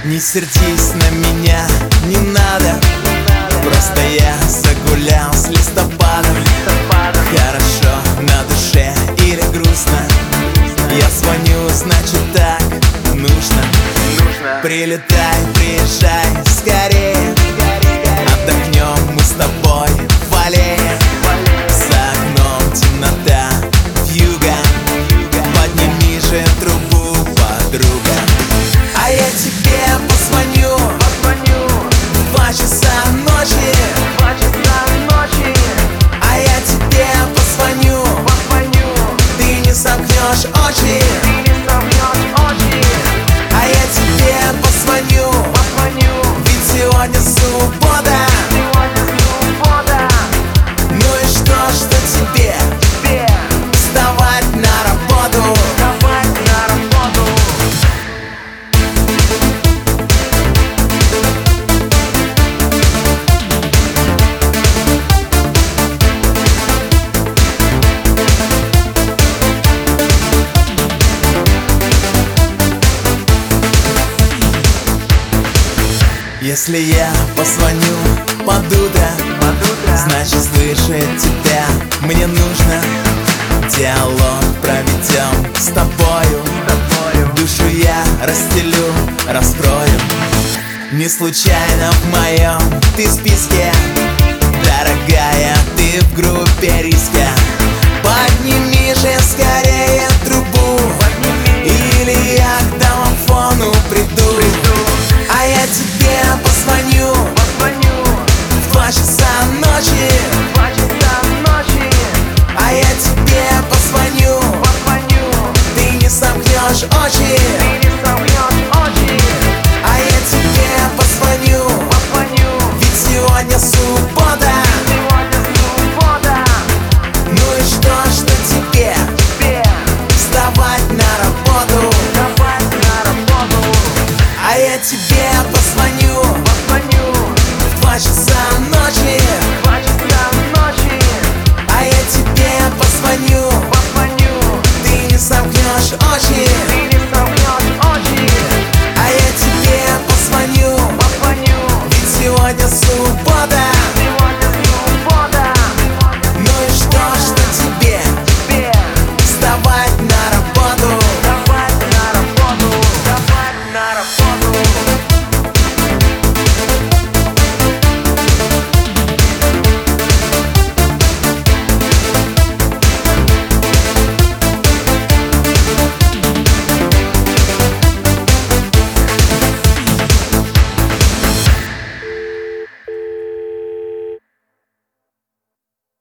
Не сердись на меня, не надо. Просто я загулял с листопадом. Хорошо на душе или грустно? Я звоню, значит так нужно. Прилетай, приезжай скорее. Отдохнем мы с тобой в аллее. За окном темнота, вьюга. Подними же трубу, подруга. А я тебе позвоню в 2 часа ночи. А я тебе позвоню, ты не сомкнешь очи. А я тебе позвоню, ведь сегодня суббота. Ну и что тебе вставать на работу? Если я позвоню под утро, значит слышать тебя мне нужно. Диалог проведем с тобою, душу я расстелю, раскрою. Не случайно в моем ты списке, дорогая, ты в группе риска. Подними же скорее трубу, или я к домофону приду. А я тебе позвоню в 2 часа ночи. А я тебе позвоню, ты не сомкнешь очи. А я тебе позвоню, ведь сегодня суббота. Ну и что тебе вставать на работу? А я тебе